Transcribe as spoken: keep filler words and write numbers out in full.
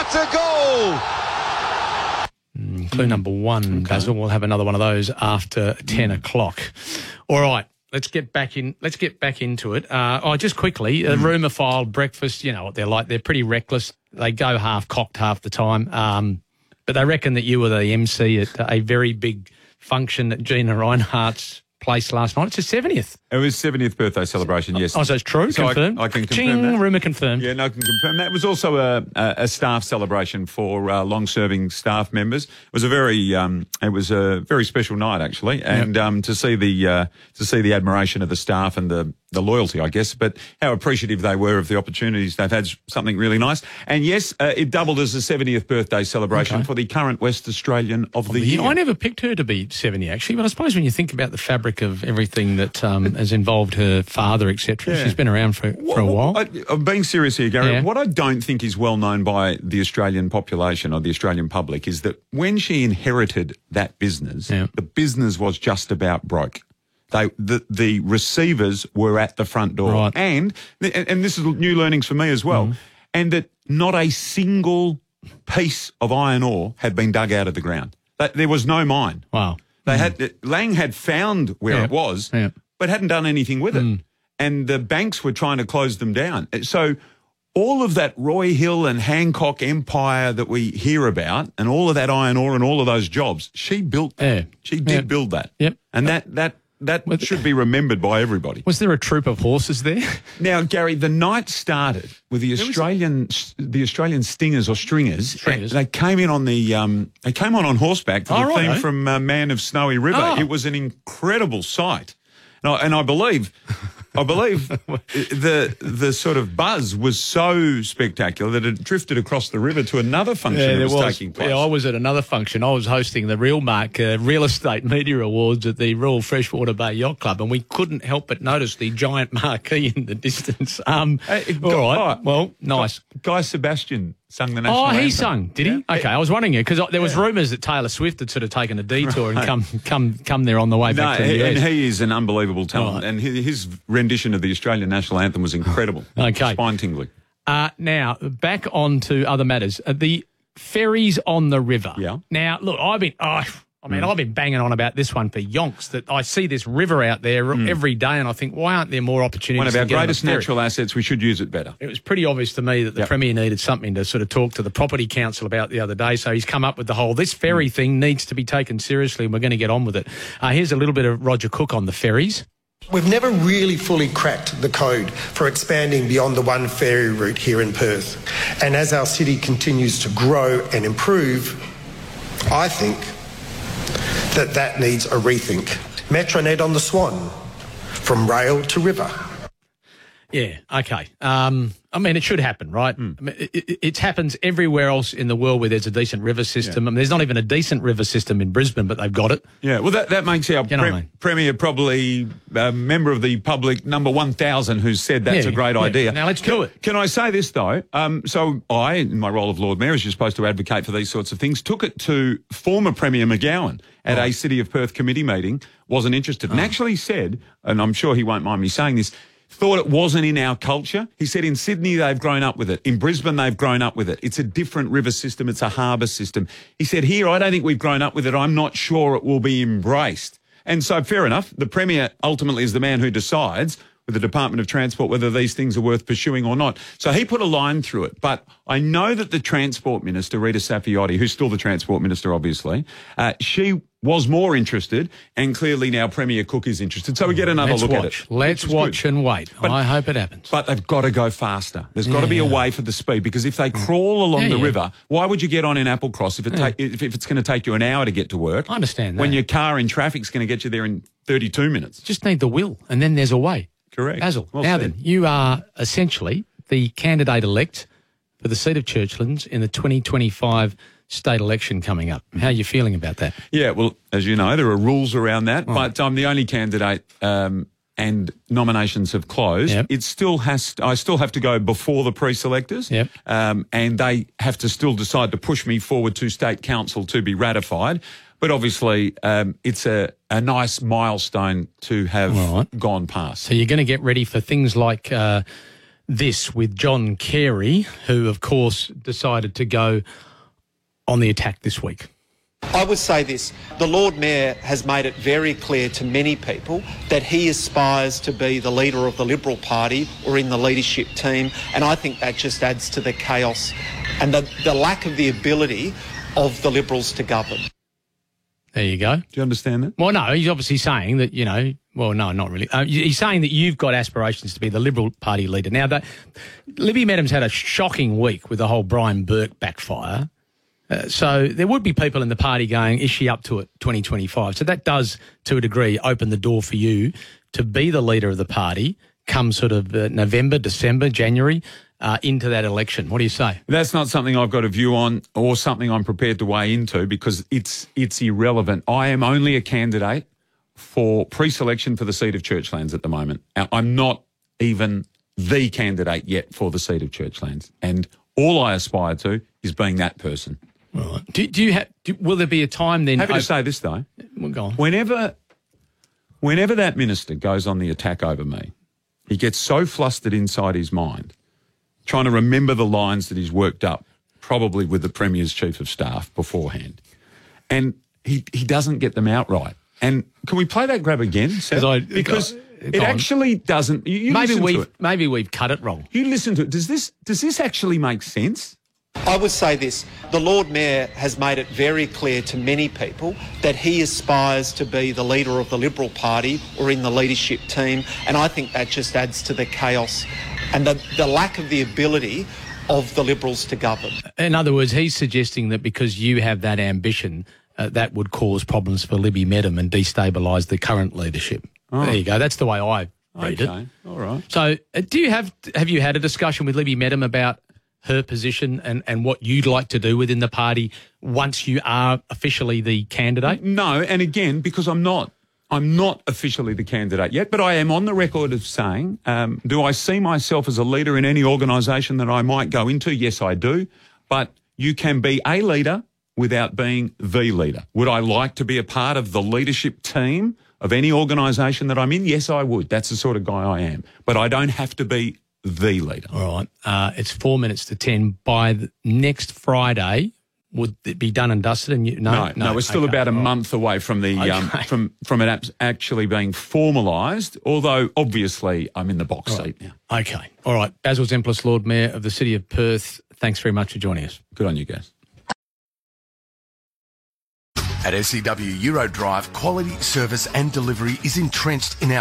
It's a goal. Mm, clue number one, okay. Basil. We'll have another one of those after ten o'clock. All right. Let's get back in. Let's get back into it. Uh, oh, just quickly, a mm. rumour file breakfast. You know what they're like. They're pretty reckless. They go half cocked half the time. Um, but they reckon that you were the M C at a very big function at Gina Reinhardt's place last night. It's her seventieth. It was seventieth birthday celebration, yes. Oh, so it's true? So confirmed? I, I can confirm Ching, that. Rumour confirmed. Yeah, no, I can confirm that. It was also a, a, a staff celebration for uh, long-serving staff members. It was a very, um, it was a very special night actually, and yep. um, to see the uh, to see the admiration of the staff and the the loyalty, I guess, but how appreciative they were of the opportunities. They've had something really nice. And yes, uh, it doubled as a seventieth birthday celebration okay. for the current West Australian of, of the, the year. I never picked her to be seventy actually, but I suppose when you think about the fabric of everything that um, has involved her father, et cetera, yeah. she's been around for, for a while. I, I'm being serious here, Gary. Yeah. What I don't think is well known by the Australian population or the Australian public is that when she inherited that business, yeah. the business was just about broke. They, the, the receivers were at the front door. Right. And, and this is new learnings for me as well, mm. and that not a single piece of iron ore had been dug out of the ground. There was no mine. Wow. They mm. had Lang had found where yeah. it was, yeah. but hadn't done anything with it. Mm. And the banks were trying to close them down. So all of that Roy Hill and Hancock empire that we hear about and all of that iron ore and all of those jobs, she built that. Yeah. She did yeah. build that. Yep. And that that that Was should be remembered by everybody. Was there a troop of horses there? Now, Gary, the night started with the Australian the Australian Stingers or Stringers. Stringers. They came in on the um, they came on on horseback to oh, the right, theme eh? from uh, Man of Snowy River. Oh. It was an incredible sight. And I, and I believe, I believe the the sort of buzz was so spectacular that it drifted across the river to another function yeah, that was, was taking place. Yeah, I was at another function. I was hosting the Real Mark uh, Real Estate Media Awards at the Royal Freshwater Bay Yacht Club, and we couldn't help but notice the giant marquee in the distance. Um, Hey, all Guy- right, oh, well, nice. Guy Sebastian sung the national Oh, anthem. he sung, did he? Yeah. Okay, I was wondering it because there was Yeah. rumours that Taylor Swift had sort of taken a detour and come come come there on the way No, back to the he, U S. and he is an unbelievable talent, Right. and his, his rendition of the Australian national anthem was incredible. Okay. Spine-tingling. Uh, now, back on to other matters. Uh, the ferries on the river. Yeah. Now, look, I've been, oh, I mean, mm. I've been banging on about this one for yonks, that I see this river out there mm. every day, and I think, why aren't there more opportunities? One of our to get greatest on a ferry? natural assets, we should use it better. It was pretty obvious to me that the Yep. Premier needed something to sort of talk to the Property Council about the other day, so he's come up with the whole, this ferry mm. thing needs to be taken seriously, and we're going to get on with it. Uh, here's a little bit of Roger Cook on the ferries. We've never really fully cracked the code for expanding beyond the one ferry route here in Perth. And as our city continues to grow and improve, I think that that needs a rethink. Metronet on the Swan, from rail to river. Yeah, okay. Um, I mean, it should happen, right? Mm. I mean, it, it, it happens everywhere else in the world where there's a decent river system. Yeah. I mean, there's not even a decent river system in Brisbane, but they've got it. Yeah, well, that, that makes our You know pre- what I mean? Premier probably a member of the public number one thousand who's said that's Yeah, a great yeah. idea. Now, let's can, do it. Can I say this, though? Um, so I, in my role of Lord Mayor, as you're supposed to advocate for these sorts of things, took it to former Premier McGowan at Oh. a City of Perth committee meeting, wasn't interested, and Oh. actually said, and I'm sure he won't mind me saying this, thought it wasn't in our culture. He said in Sydney they've grown up with it. In Brisbane they've grown up with it. It's a different river system. It's a harbour system. He said here I don't think we've grown up with it. I'm not sure it will be embraced. And so fair enough. The Premier ultimately is the man who decides with the Department of Transport whether these things are worth pursuing or not. So he put a line through it. But I know that the Transport Minister, Rita Saffioti, who's still the Transport Minister obviously, uh, she was more interested, and clearly now Premier Cook is interested. So we get another Let's look watch. at it. Let's which is watch good. and wait. But- I hope it happens. But they've got to go faster. There's got to be a Yeah. way for the speed, because if they crawl along Yeah, the yeah. river, why would you get on in Applecross if, it ta- if, if it's going to take you an hour to get to work? I understand that. When your car in traffic's going to get you there in thirty-two minutes. Just need the will, and then there's a way. Correct. Basil, Well now said. then, you are essentially the candidate-elect for the seat of Churchlands in the twenty twenty-five state election coming up. How are you feeling about that? Yeah, well, as you know, there are rules around that, Right. but I'm the only candidate um, and nominations have closed. Yep. It still has. I still have to go before the pre-selectors, Yep. um, and they have to still decide to push me forward to State Council to be ratified. But obviously, um, it's a, a nice milestone to have Right. gone past. So you're going to get ready for things like uh, this with John Carey, who, of course, decided to go on the attack this week. I would say this, the Lord Mayor has made it very clear to many people that he aspires to be the leader of the Liberal Party or in the leadership team, and I think that just adds to the chaos and the, the lack of the ability of the Liberals to govern. There you go. Do you understand that? Well, no, he's obviously saying that, you know, well, no, not really. Uh, he's saying that you've got aspirations to be the Liberal Party leader. Now, that Libby Medham's had a shocking week with the whole Brian Burke backfire. Uh, so there would be people in the party going, is she up to it twenty twenty-five? So that does, to a degree, open the door for you to be the leader of the party come sort of uh, November, December, January, uh, into that election. What do you say? That's not something I've got a view on or something I'm prepared to weigh into because it's it's irrelevant. I am only a candidate for pre-selection for the seat of Churchlands at the moment. I'm not even the candidate yet for the seat of Churchlands. And all I aspire to is being that person. Right. Do, do you have? Do, will there be a time then? Happy I, to say this though. Well, go on. Whenever, whenever that minister goes on the attack over me, he gets so flustered inside his mind, trying to remember the lines that he's worked up, probably with the Premier's Chief of Staff beforehand, and he he doesn't get them out right. And can we play that grab again, Seth? I, Because go, it go actually doesn't. You, you maybe listen we've to it. maybe we've cut it wrong. You listen to it. Does this does this actually make sense? I would say this, the Lord Mayor has made it very clear to many people that he aspires to be the leader of the Liberal Party or in the leadership team, and I think that just adds to the chaos and the, the lack of the ability of the Liberals to govern. In other words, he's suggesting that because you have that ambition, uh, that would cause problems for Libby Medham and destabilise the current leadership. Oh. There you go. That's the way I read Okay, it. all right. So uh, do you have have you had a discussion with Libby Medham about her position and, and what you'd like to do within the party once you are officially the candidate? No, and again, because I'm not, I'm not officially the candidate yet, but I am on the record of saying, um, do I see myself as a leader in any organisation that I might go into? Yes, I do. But you can be a leader without being the leader. Would I like to be a part of the leadership team of any organisation that I'm in? Yes, I would. That's the sort of guy I am. But I don't have to be the leader. All right. Uh, it's four minutes to ten. By the next Friday, would it be done and dusted? And you, no, No, no, we're still okay, about a right. month away from the Okay. um, from from it actually being formalised. Although obviously I'm in the box Right. seat now. Okay. All right. Basil Zemplis, Lord Mayor of the City of Perth, thanks very much for joining us. Good on you guys. At S C W Eurodrive, quality, service and delivery is entrenched in our